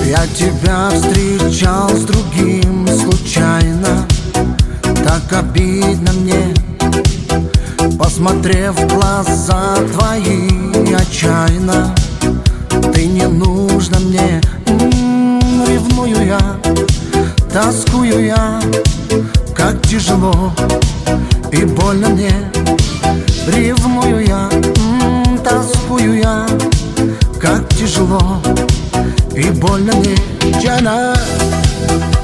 Я тебя встречал с другим случайно. Так обидно мне, посмотрев в глаза твои отчаянно. Ты не нужна мне, ревную я, тоскую я, как тяжело и больно мне. Ревную я, тоскую я, как тяжело и больно мне. Джана.